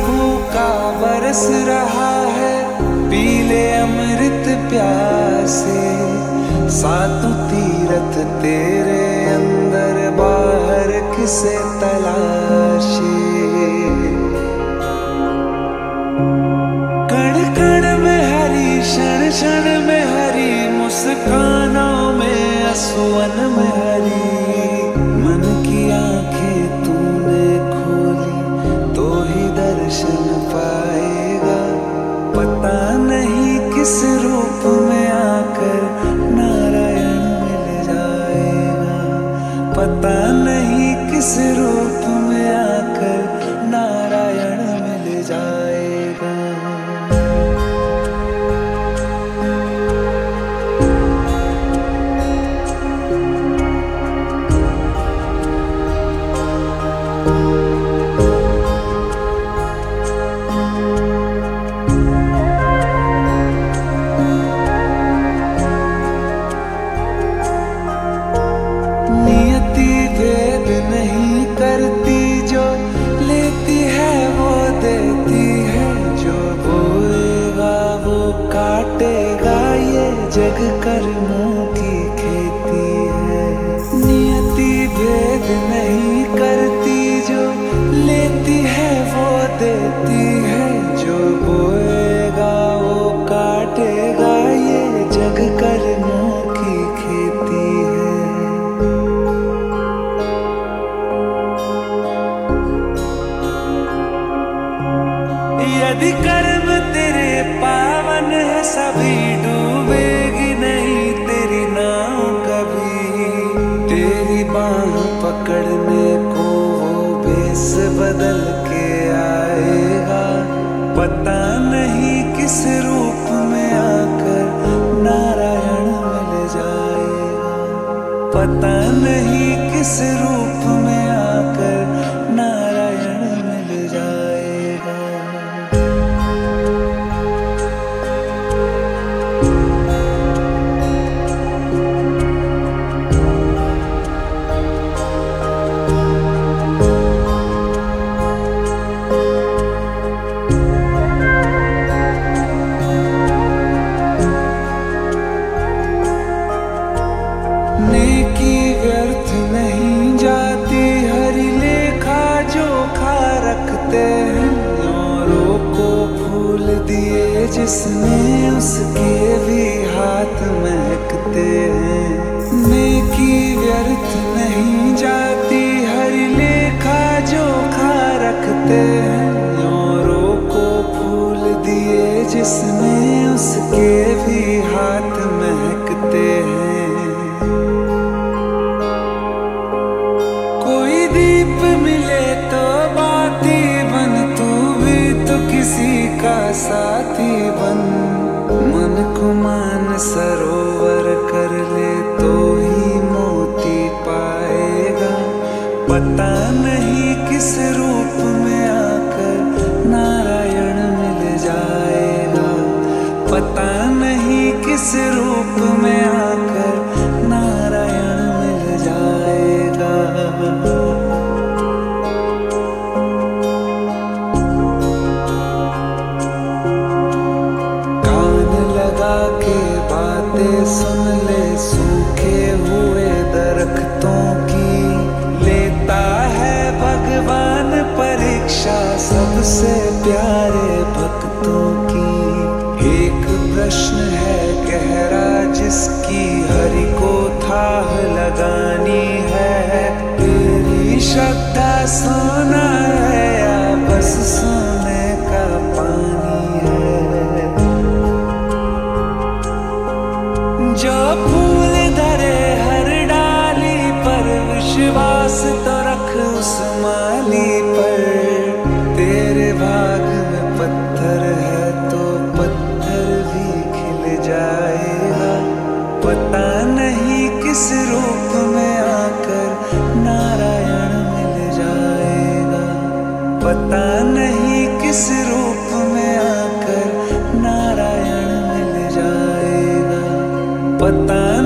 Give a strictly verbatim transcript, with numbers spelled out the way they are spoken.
भूखा बरस रहा है, पीले अमृत प्यासे। सातों तीरथ तेरे अंदर बाहर किसे तलाशे। कण कण में हरी, क्षण क्षण में हरी, मुस्कानों में असुवन में हरी। मन की आंखें तूने खोली तो ही दर्शन पाएगा। पता नहीं किस रूप में आकर नारायण मिल जाएगा। पता नहीं किस रूप में आकर नारायण मिल जाएगा। नियति भेद नहीं करती, जो लेती है वो देती है। जो बोएगा वो काटेगा, ये जग कर्मों की खेती है। नियति भेद नहीं करती, जो लेती है वो देती है। जो बोएगा वो काटेगा, ये जग कर्मों की खेती है। यदि कर्म तेरे पावन है, सभी डूबेगी नहीं तेरी नाव कभी। तेरी बाह पकड़ने को वो भेष बदल के आएगा। पता नहीं किस रूप में आकर नारायण मिल जाएगा। पता नहीं किस रूप में आकर नारायण मिल जाएगा। नेकी व्यर्थ नहीं जाती, हरि लेखा जोखा रखते हैं। औरों को फूल दिए जिसने, उसके भी हाथ महकते हैं। नेकी व्यर्थ नहीं जाती, हरि लेखा जोखा रखते हैं। औरों को फूल दिए जिसने, उसके भी हाथ महकते हैं। दीप मिले तो बाती बन, तू भी तो किसी का साथी बन। मन को मान सरोवर कर ले तो ही मोती पाएगा। पता नहीं किस रूप में आकर नारायण मिल जाएगा। पता नहीं किस रूप में आकर नारायण मिल जाएगा। के बातें सुन ले सूखे हुए दरख्तों की। लेता है भगवान परीक्षा सबसे प्यारे भक्तों की। एक प्रश्न है गहरा जिसकी हरि को थाह लगानी है। तेरी श्रद्धा सोना है या बस सोने का पानी है। जो फूल धरे हर डाली पर, विश्वास तो रख उस माली पर। तेरे भाग में पत्थर है तो पत्थर भी खिल जाएगा। पता नहीं किस रूप में आकर नारायण मिल जाएगा। पता नहीं किस रूप में आकर नारायण मिल जाएगा। पता